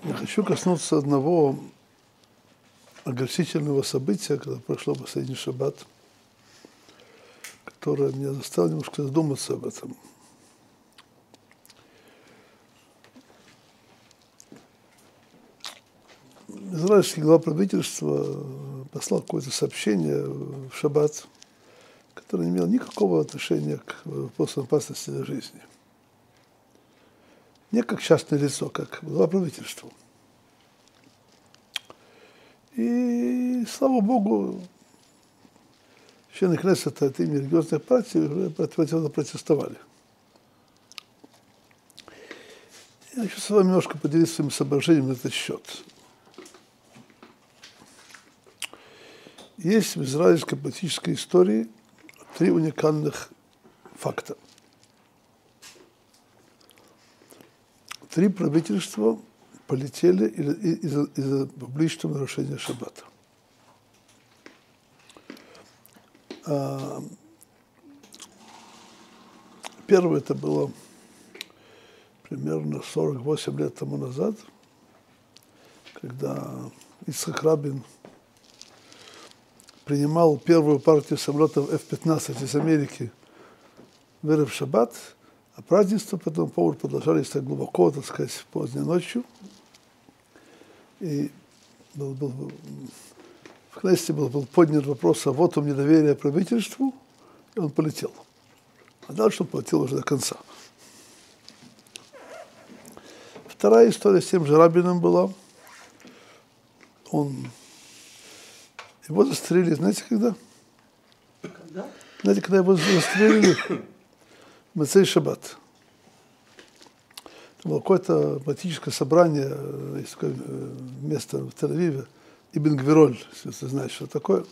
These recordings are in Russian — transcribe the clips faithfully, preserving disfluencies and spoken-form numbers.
Я хочу коснуться одного огорчительного события, когда прошло последний шаббат, которое меня заставило немножко задуматься об этом. Израильский глава правительства послал какое-то сообщение в шаббат, которое не имело никакого отношения к вопросам опасности для жизни. Не как частное лицо, как глава правительства. И, слава Богу, члены Кнессета от имени религиозных партий уже протестовали. Я хочу с вами немножко поделиться своим соображением на этот счет. Есть в израильской политической истории три уникальных факта. Три правительства полетели из-за, из-за публичного нарушения шаббата. Первое это было примерно сорок восемь лет тому назад, когда Ицхак Рабин принимал первую партию самолетов эф пятнадцать из Америки в эрев шаббат, а празднества по этому поводу продолжались так глубоко, так сказать, поздней ночью. И был, был, был, в Кнессете был, был поднят вопрос о вотум недоверия правительству, и он полетел. А дальше он полетел уже до конца. Вторая история с тем же Рабином была. Он Его застрелили, знаете, когда? Когда? Знаете, когда его застрелили? В Моцей шаббат. Это было какое-то политическое собрание, есть такое место в Тель-Авиве, Ибн Гвироль, если ты знаешь, что такое.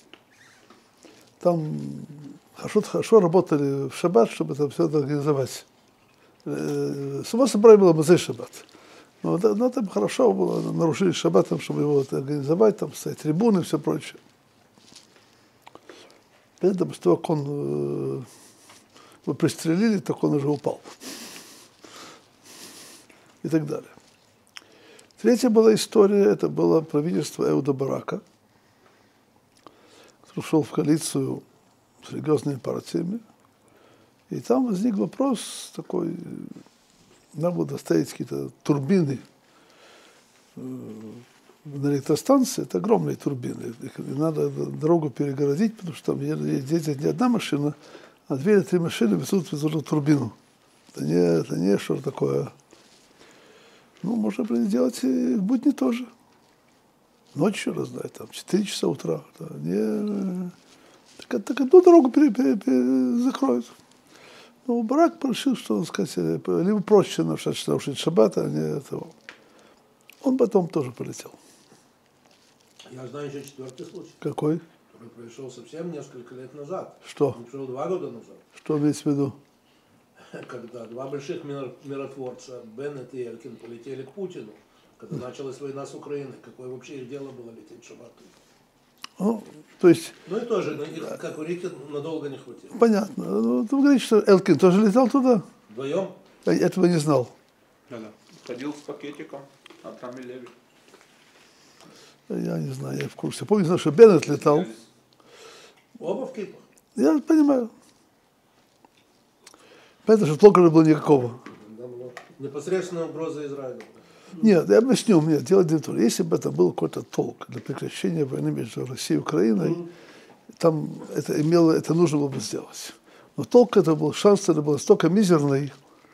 Там хорошо, хорошо работали в шаббат, чтобы это все это организовать. Само собой было Моцей шаббат. Но, но там хорошо было, нарушили шаббатом, чтобы его это организовать, там стоять трибуны и все прочее. Поэтому, после того, как он э, его пристрелили, так он уже упал. И так далее. Третья была история, это было правительство Эуда Барака, который шел в коалицию с религиозными партиями. И там возник вопрос такой, надо было доставить какие-то турбины на электростанции, это огромные турбины. И надо дорогу перегородить, потому что там едет не одна машина, а две или три машины везут в эту турбину. Это не, это не что такое. Ну, можно делать и в будни тоже. Ночью, раздать, там, четыре часа утра. Да, не, так, так одну дорогу пере, пере, пере, закроют. Но Барак решил, что, так сказать, либо проще нарушить шаббат, а не этого. Он потом тоже полетел. Я знаю еще четвертый случай. Какой? Который произошел совсем несколько лет назад. Что? Он произошел два года назад. Что имеется в виду? Когда два больших миротворца, Беннет и Элькин, полетели к Путину, когда началась война с Украиной. Какое вообще их дело было лететь в шаббат? Ну, то есть... Ну и тоже, их, как вы говорите, надолго не хватило. Понятно. Ну, вы говорите, что Элькин тоже летал туда? Вдвоем? Я этого не знал. Да-да. Ходил с пакетиком от Рами Леви. Я не знаю, я в курсе. Помню, что Беннет летал. Оба в кипах? Я понимаю. Поэтому, что толка не было никакого. Да, была непосредственная угроза Израилю. Нет, я объясню мне, дело не в том. Если бы это был какой-то толк для прекращения войны между Россией и Украиной, mm-hmm. там это имело, это нужно было бы сделать. Но толк это был, шанс это был настолько мизерный,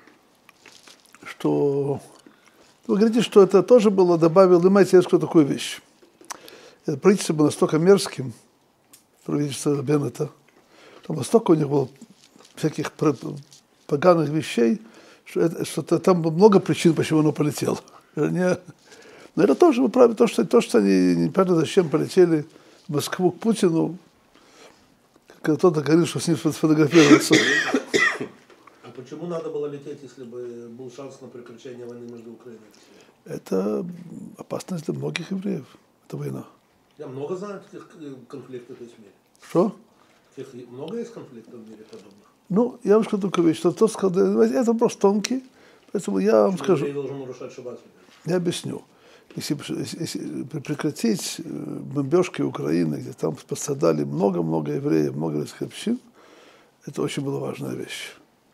что вы говорите, что это тоже было, добавил, понимаете, я скажу такую вещь. Это правительство было настолько мерзким, правительство Беннета, там настолько у них было всяких поганых вещей, что, это, что там было много причин, почему оно полетело. Не, но это тоже, вы правы, то, что, то, что они непонятно зачем полетели в Москву к Путину, кто-то говорил, что с ним сфотографироваться. А почему надо было лететь, если бы был шанс на прекращение войны между Украиной и Россией? Это опасность для многих евреев, эта война. Я много знаю таких конфликтов в мире. Что? Таких, много есть конфликтов в мире подобных? Ну, я вам скажу такую вещь, что тот сказал, это вопрос тонкий, Поэтому я вам скажу, Еврей должен нарушать шаббат. я объясню. Если, если прекратить бомбежки Украины, где там пострадали много-много евреев, много еврейских общин, это очень была важная вещь.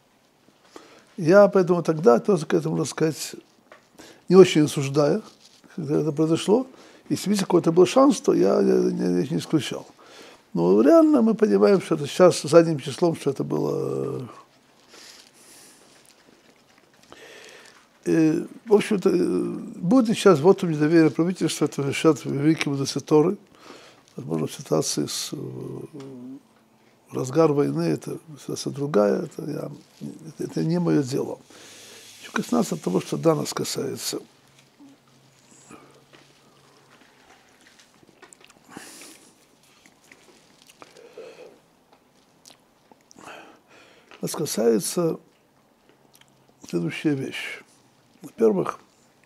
Я поэтому тогда тоже к этому, можно сказать, не очень осуждая, когда это произошло. Если видите, какой-то был шанс, то я не, не, не исключал. Но реально мы понимаем, что это сейчас задним числом, что это было... И, в общем-то, будет сейчас вот у меня доверие правительства, это решат великие мудрецы Торы. Возможно, в ситуации с разгар войны, это ситуация другая, это, я, это, это не мое дело. Еще касается того, что да, нас касается. Нас касается следующая вещь. Во-первых,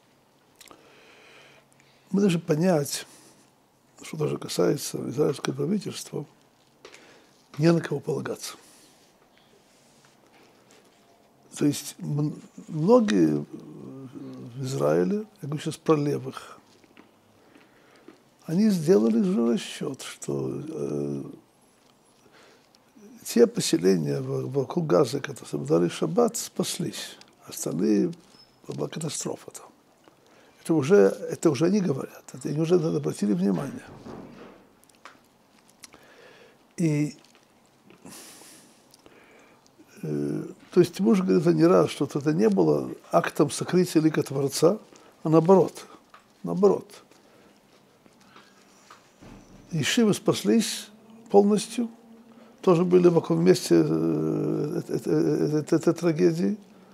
мы должны понять, что даже касается израильского правительства, не на кого полагаться. То есть многие в Израиле, я говорю сейчас про левых, они сделали же расчет, что э, те поселения вокруг Газы, которые соблюдали шаббат, спаслись. Остальные была катастрофа там. Это уже, это уже они говорят, это они уже обратили внимание. И э, то есть мы уже говорили не раз, что это не было актом сокрытия лика Творца, а наоборот, наоборот. Ешивы спаслись полностью, тоже были вокруг вместе этой трагедии.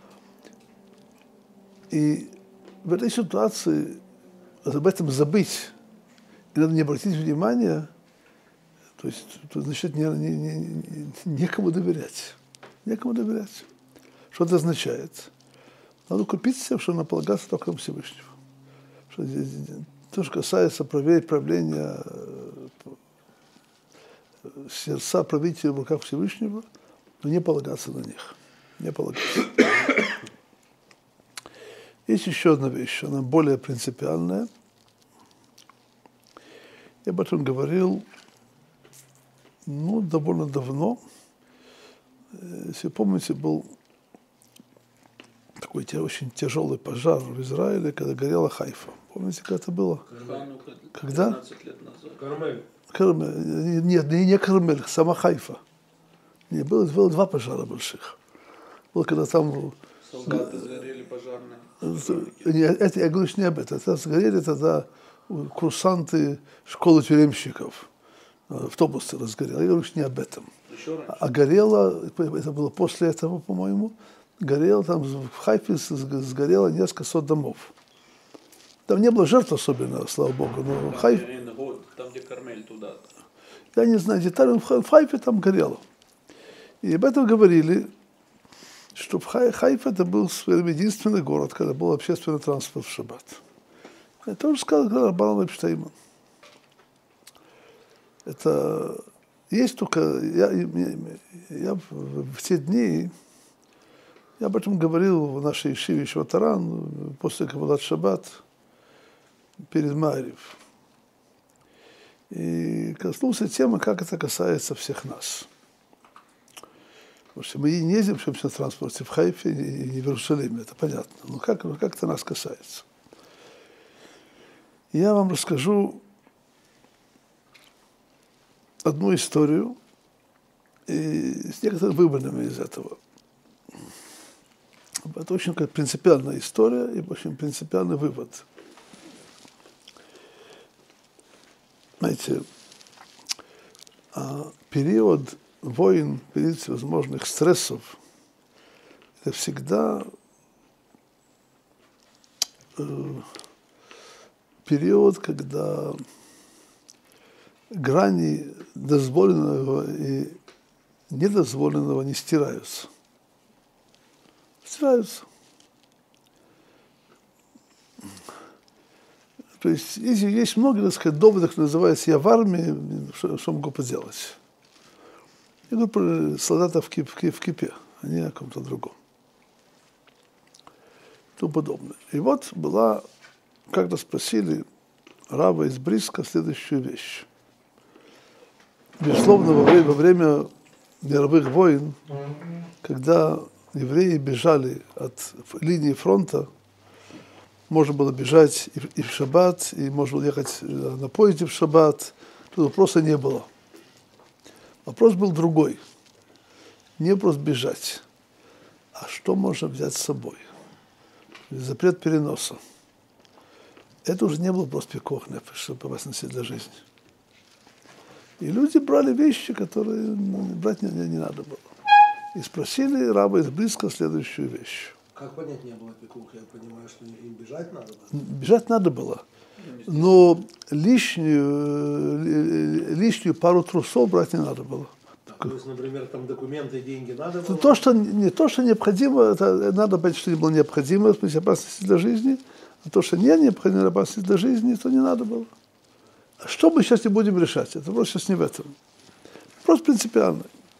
И в этой ситуации об этом забыть и надо не обратить внимания, то есть, то, значит, не, не, не, некому доверять. Некому доверять. Что это означает? Надо купиться, что надо полагаться только на Всевышнего. Что, то, что касается проверить правления сердца правителя в руках Всевышнего, но не полагаться на них. Не полагаться. Есть еще одна вещь, она более принципиальная. Я об этом говорил, ну, довольно давно. Если помните, был такой очень тяжелый пожар в Израиле, когда горела Хайфа. Помните, как это было? Ханука, Когда? пятнадцать лет назад. Кармель. Кармель. Нет, не, не Кармель, сама Хайфа. Нет, было, было два пожара больших. Было, когда там... Солдаты сгорели, пожарные. Нет, это, я говорю, не об этом. Это сгорели тогда курсанты школы тюремщиков. Автобус разгорел. Я говорю, не об этом. Еще раньше? А горело, это было после этого, по-моему, горело, там в Хайфе сгорело несколько сот домов. Там не было жертв особенно, слава богу, но Там, Хайф... там, где Кармель, туда. Я не знаю детали, но в Хайфе там горело. И об этом говорили, что Хайф это был единственный город, когда был общественный транспорт в шаббат. Это тоже сказал Рабban Эпштейн. Это есть только... Я, я, я в, в те дни, я об этом говорил в нашей ешиве Шватаран, после Каббалат Шаббат, перед Маарив. И коснулся темы, как это касается всех нас. Потому что мы не ездим в общественном транспорте в Хайфе и не в Иерусалиме, это понятно. Но как, как это нас касается? Я вам расскажу одну историю и с некоторыми выводами из этого. Это очень принципиальная история и очень принципиальный вывод. Знаете, период войн, период всевозможных стрессов, это всегда э, период, когда грани дозволенного и недозволенного не стираются. Стираются. То есть есть, есть много, так сказать, доводов, называется «я в армии», что, что могу поделать. Я говорю про солдатов в, кип, в кипе, а не о ком-то другом. тому подобное. И вот была, когда спросили раба из Бриска следующую вещь. Безусловно, во время, во время мировых войн, когда евреи бежали от линии фронта, можно было бежать и, и в шаббат, и можно было ехать на поезде в шаббат, тут вопроса не было. Вопрос был другой. Не просто бежать, а что можно взять с собой? Запрет переноса. Это уже не было просто пикох нефеш, чтобы опасности для жизни. И люди брали вещи, которые брать не, не, не надо было. И спросили раба из Бриска следующую вещь. Как понять, не было пикух? Я понимаю, что им бежать надо было. Бежать надо было. Но лишнюю, лишнюю пару трусов брать не надо было. Так, то есть, например, там документы, деньги надо было? То, что, не то, что необходимо, это надо понять, что не было необходимо, в смысле опасности для жизни, а то, что не необходимо опасности для жизни, то не надо было. А что мы сейчас не будем решать? Это вопрос сейчас не в этом. Вопрос принципиальный.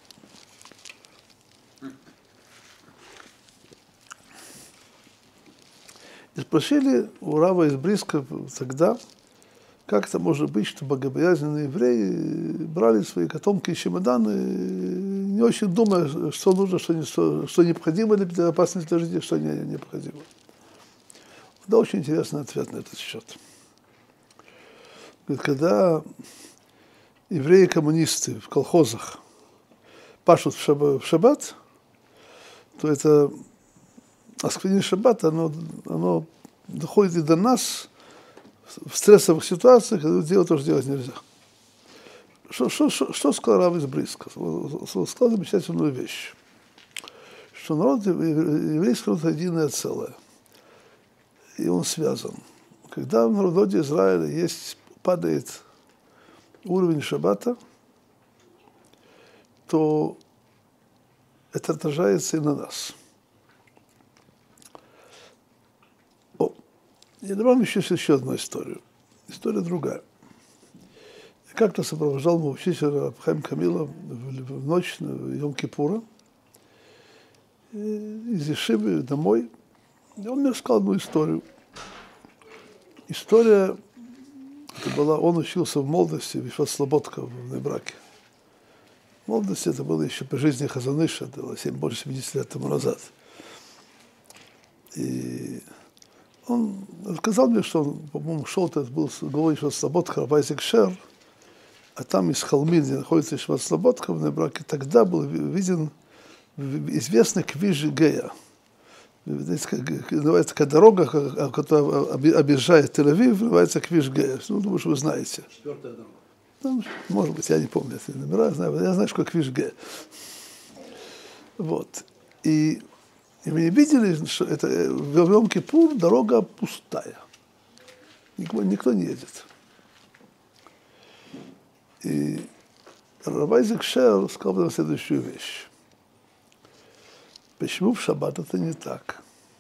И спросили у рава из Бриска тогда, как это может быть, что богобоязненные евреи брали свои котомки и чемоданы, не очень думая, что нужно, что, не, что, что необходимо для опасности для жизни, что не, необходимо. Да, очень интересный ответ на этот счет. Говорит, когда евреи-коммунисты в колхозах пашут в шаббат, в шаббат, то это осквернение шаббата, оно, оно доходит и до нас в стрессовых ситуациях, когда делать то, что делать нельзя. Что, что, что, что сказал рав из Бриска? Сказал замечательную вещь, что народ, еврейский народ единое целое, и он связан. Когда в народе Израиля есть, падает уровень шаббата, то это отражается и на нас. О, я добавлю еще, еще одну историю. История другая. Я как-то сопровождал моего учителя Хаим Камила в, в ночь Йом-Кипура из Ешивы домой. И он мне рассказал одну историю. История, это была, он учился в молодости, в Ишват Слободка в Нейбраке. В молодости это было еще при жизни Хазон Иша, это было семь, больше семидесяти лет тому назад. И он рассказал мне, что он, по-моему, шел, это был с головой Ишват Слободка, Рабайзек Шер, а там из Холмин, где находится Ишват Слободка в Нейбраке, тогда был виден известный Квиш Гея. Называется такая дорога, которая объезжает Тель-Авив, называется Квиш Гея. Ну, думаю, что вы знаете. Четвертая дорога. Ну, может быть, я не помню эти номера, я знаю, я знаю, что Квиш Гея. Вот. И, и мы видели, что это в Йом-Кипур дорога пустая. Никто, никто не едет. И Рабайзек Шер сказал нам следующую вещь. Почему в шаббат это не так?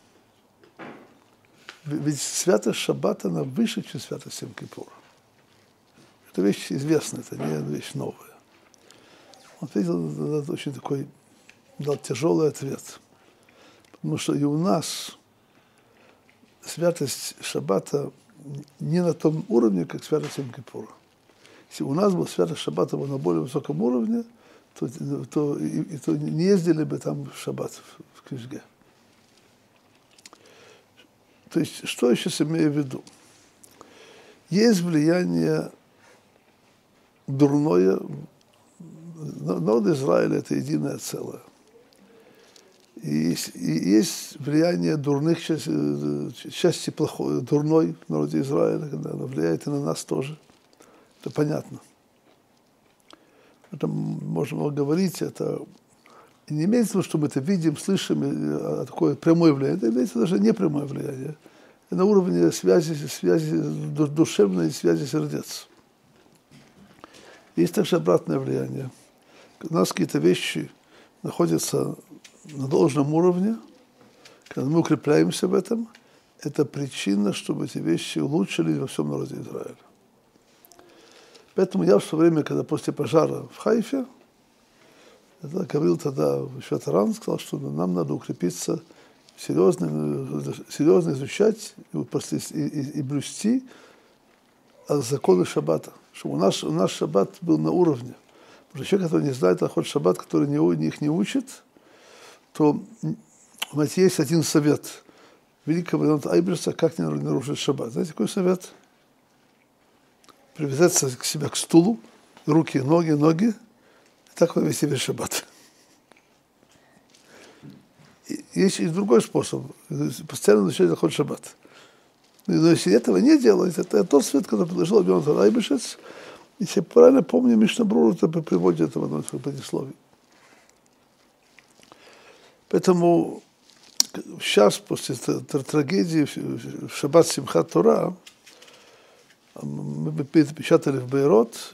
Ведь святость шаббата, она выше, чем святость Йом-Кипура. Это вещь известная, это не вещь новая. Он ответил, это очень такой, дал тяжелый ответ. Потому что и у нас святость шаббата не на том уровне, как святость Йом-Кипура. Если у нас была святость шаббата на более высоком уровне, то, то, и, и, то не ездили бы там в шаббат, в, в Квиш-Ге. То есть, что я сейчас имею в виду? Есть влияние дурное, народ Израиля – это единое целое. И есть, и есть влияние дурных, части, части плохой, дурной в народе Израиля, когда оно влияет и на нас тоже. Это понятно. Это можно говорить, это и не имеется в виду, что мы это видим, слышим, а такое прямое влияние. Это имеется даже непрямое влияние. Это на уровне связи, связи душевной связи сердец. Есть также обратное влияние. У нас какие-то вещи находятся на должном уровне, когда мы укрепляемся в этом, это причина, чтобы эти вещи улучшили во всем народе Израиля. Поэтому я в свое время, когда после пожара в Хайфе, я говорил тогда в Ишват Аран, сказал, что нам надо укрепиться серьезно, серьезно изучать и, и, и, и блюсти законы шаббата. Чтобы у нас, у нас шаббат был на уровне. Потому что человек, который не знает охот шаббат, который не, их не учит, то, знаете, есть один совет великого Ивана Айберса, как не нарушить шаббат. Знаете, какой совет? Привязаться к себе к стулу, руки, ноги, ноги, и так повести весь шаббат. И есть и другой способ, постоянно изучать охот шаббат. Но если этого не делать, это тот совет, который предложил Иван Айберс. Если я правильно помню, Мишна Брура это приводит это в одном предисловии. Поэтому сейчас, после трагедии в шаббат Симхат Тора, мы печатали в Бейрот,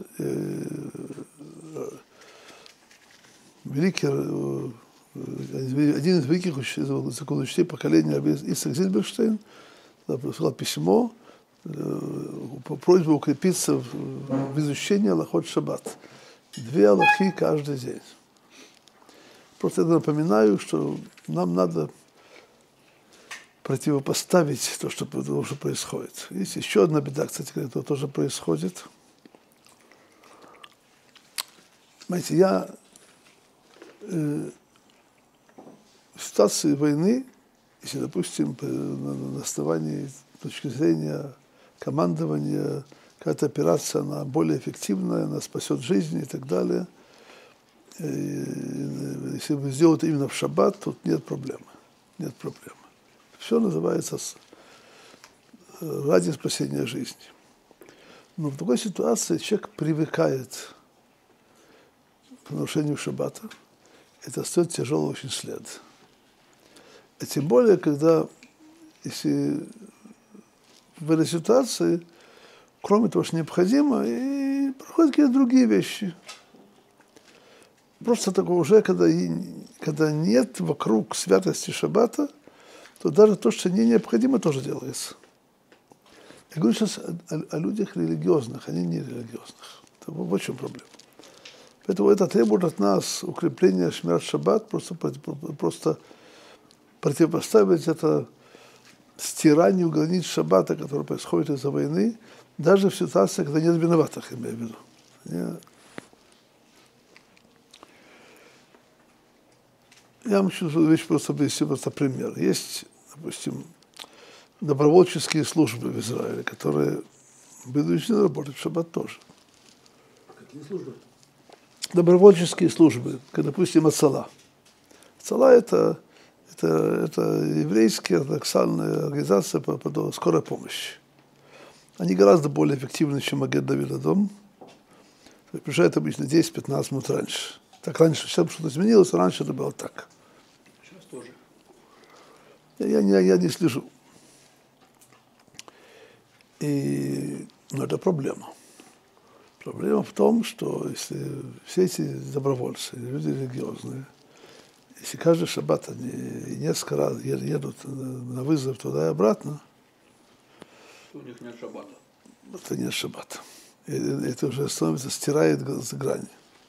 великий, один из великих законоучителей поколения Исаак Зильберштейн прислал письмо, просьбу укрепиться в изучении алахот шаббат. Две алахи каждый день. Просто я напоминаю, что нам надо противопоставить то, что, то, что происходит. Есть еще одна беда, кстати, которая тоже происходит. Знаете, я э, в ситуации войны, если, допустим, на, на основании точки зрения командования, какая-то операция, она более эффективная, она спасет жизни и так далее. И если вы сделаете именно в шаббат, тут нет проблемы. Нет проблемы. Все называется ради спасения жизни. Но в такой ситуации человек привыкает к нарушению шаббата. Это стоит тяжелый очень след. А тем более, когда, если в этой ситуации, кроме того, что необходимо, и проходят какие-то другие вещи. Просто такое уже, когда, когда нет вокруг святости шаббата, то даже то, что не необходимо, тоже делается. Я говорю сейчас о, о, о людях религиозных, а не нерелигиозных. Это вот в чем проблема. Поэтому это требует от нас укрепления шмират шаббат, просто, просто противопоставить это стиранию границ шаббата, которое происходит из-за войны, даже в ситуации, когда нет виноватых, имею в виду. Я, я вам хочу вещь просто привести просто пример. Есть, допустим, добровольческие службы в Израиле, которые вынуждены работать в шаббат тоже. Какие службы? Добровольческие службы, как, допустим, Ацала. Ацала это, это, это еврейская ортодоксальная организация по, по скорой помощи. Они гораздо более эффективны, чем Маген Давид Адом. Приезжают обычно десять-пятнадцать минут раньше. Так раньше все что-то изменилось, а раньше это было так. Сейчас тоже. Я, я, я, я не слежу. И, но это проблема. Проблема в том, что если все эти добровольцы, люди религиозные, если каждый шаббат они несколько раз едут на вызов туда и обратно, у них нет шаббата. Это нет шаббата. И это уже становится, стирает за грани.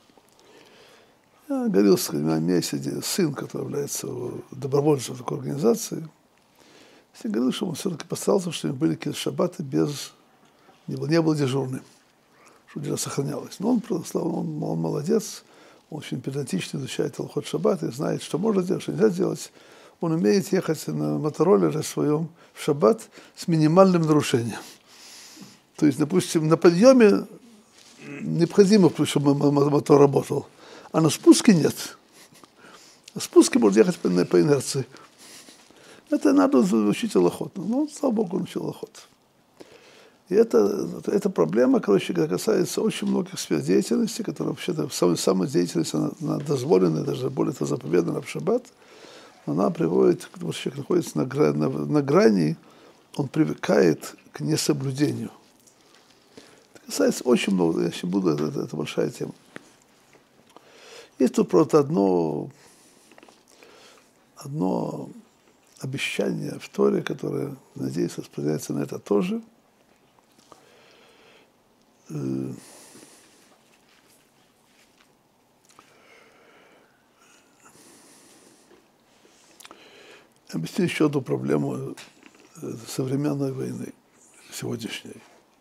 Я говорил, у меня есть сын, который является добровольцем в такой организации. Я говорил, что он все-таки постарался, чтобы были какие-то шаббаты без... не был, не был дежурным, чтобы дело сохранялось. Но он, он, он молодец, он очень педантично изучает алахот шаббат и знает, что можно делать, что нельзя делать. Он умеет ехать на мотороллере своем в шаббат с минимальным нарушением. То есть, допустим, на подъеме необходимо, чтобы мотор работал, а на спуске нет. На спуске можно ехать по, по инерции. Это надо учить алахот. Ну, слава Богу, он учил алахот. И это, это проблема, короче, касается очень многих сфер деятельности, которая вообще-то самая, самая деятельность, она, она дозволена, даже более того заповедана в шаббат. Она приводит, когда человек находится на, грани, на, на грани, он привыкает к несоблюдению. Это касается очень много, я еще буду, это, это большая тема. Есть тут просто одно, одно обещание в Торе, которое, надеюсь, распространяется на это тоже. объясню еще одну проблему современной войны, сегодняшней.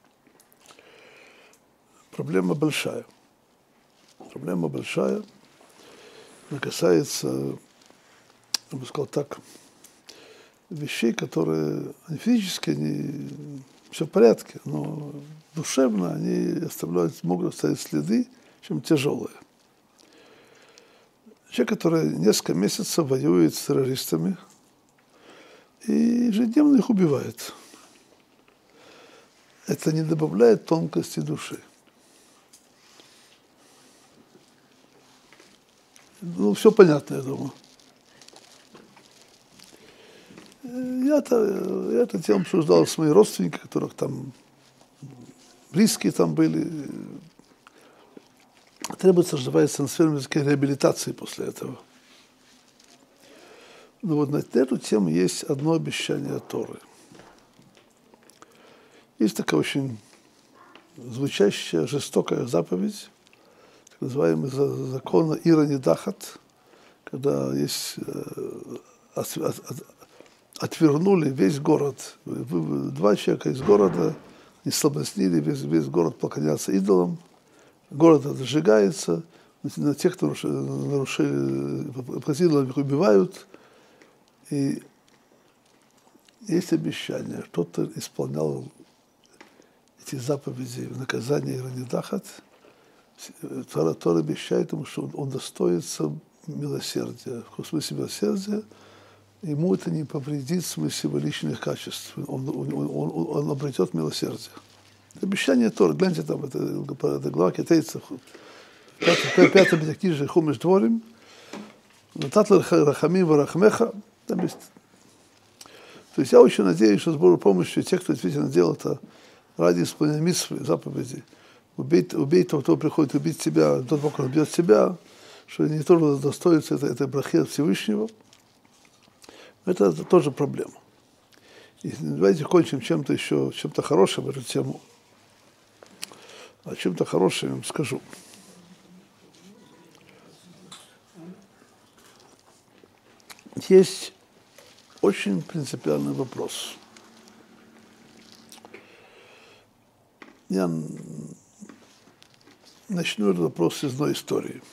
Проблема большая. Проблема большая. Она касается, я бы сказал так, вещей, которые они физически они, все в порядке, но душевно они оставляют, могут оставить следы, чем тяжелые. Человек, который несколько месяцев воюет с террористами и ежедневно их убивает. Это не добавляет тонкости души. Ну, все понятно, я думаю. Я-то, я эту тему обсуждал с моими родственниками, которых там близкие там были. Требуется, называется на современном языке, реабилитации после этого. Но вот на эту тему есть одно обещание Торы. Есть такая очень звучащая, жестокая заповедь, так называемый закон Ира Нидахат, когда есть от, от, отвернули весь город. Два человека из города не соблазнили, весь, весь город поклоняться идолам. Город сжигается, на тех, кто нарушили, идолов, их убивают. И есть обещание, кто-то исполнял эти заповеди в наказании Ранидахат. Тора, Тора обещает ему, что он, он достоится милосердия. В смысле милосердия ему это не повредит в смысле его личных качеств. Он, он, он, он обретет милосердие. Это обещание Торы. Гляньте там, это, это глава китайцев. Пятое пятикнижие Хумеш Дворим. Нататла Рахамим Варахмеха. Там есть. То есть я очень надеюсь, что с Божьей помощью те, кто действительно делал это ради исполнения мицвы, заповеди, убить, убить того, кто приходит убить тебя, тот, кто убьет тебя, что не тоже достоится этой, этой брахи от Всевышнего. Это, это тоже проблема. И давайте кончим чем-то еще, чем-то хорошим эту тему. А чем-то хорошим я вам скажу. Есть очень принципиальный вопрос. Я начну этот вопрос с одной истории.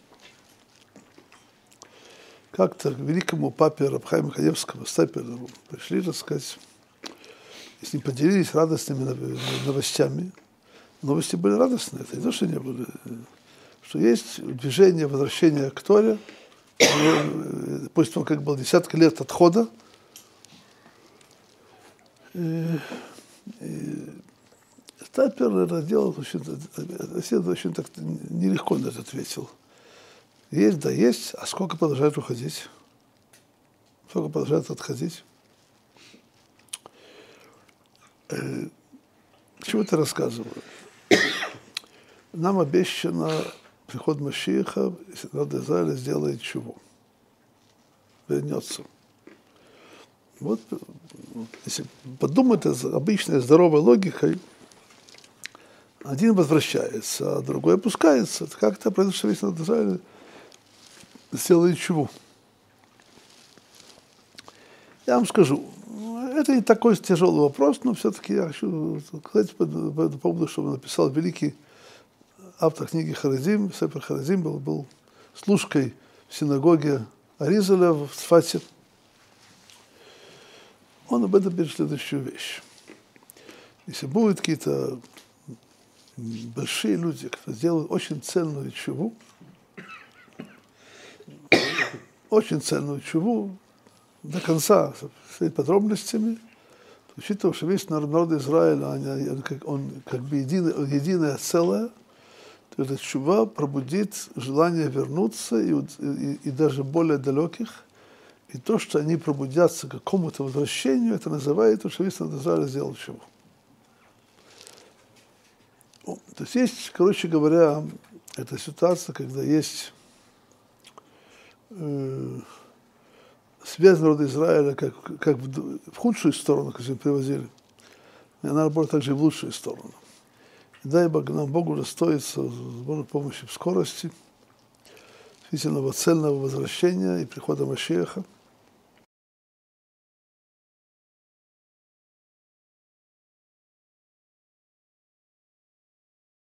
Как-то к великому папе Рабхаиму Каневскому Степеру пришли, так сказать, и с ним поделились радостными новостями. Новости были радостные, это не то, что не были. Что есть движение возвращения к Торе, после того, как было десятки лет отхода. И, и Стапер это делал очень, очень так нелегко на это ответил. Есть, да есть, а сколько продолжает уходить? Сколько продолжает отходить? Э, к чему это рассказываю? Нам обещано приход Машиаха, если народ Израиля сделает чуву, вернется. Вот, если подумать обычной здоровой логикой, один возвращается, а другой опускается. Как это произошло, что весь народ Израиля сделает чуву? Я вам скажу, это не такой тяжелый вопрос, но все-таки я хочу сказать по, по поводу, что написал великий автор книги Харазим, Сефер Харазим, был, был служкой в синагоге Аризаля в Сфате. Он об этом пишет следующую вещь. Если будут какие-то большие люди, которые сделают очень ценную чуву, очень ценную чуву, до конца, с своими подробностями, учитывая, что весь народ, народ Израиля, он, он, как, он как бы единое, единое целое, то эта чува пробудит желание вернуться и, и, и даже более далеких. И то, что они пробудятся к какому-то возвращению, это называется, что весь народ Израиля сделал чуву. То есть есть, короче говоря, эта ситуация, когда есть э, связь народа Израиля как, как в, в худшую сторону, как мы привозили, и она работает также и в лучшую сторону. И дай Бог, нам Богу достоится с Божьей помощью в скорости, действительно цельного возвращения и прихода Машиаха.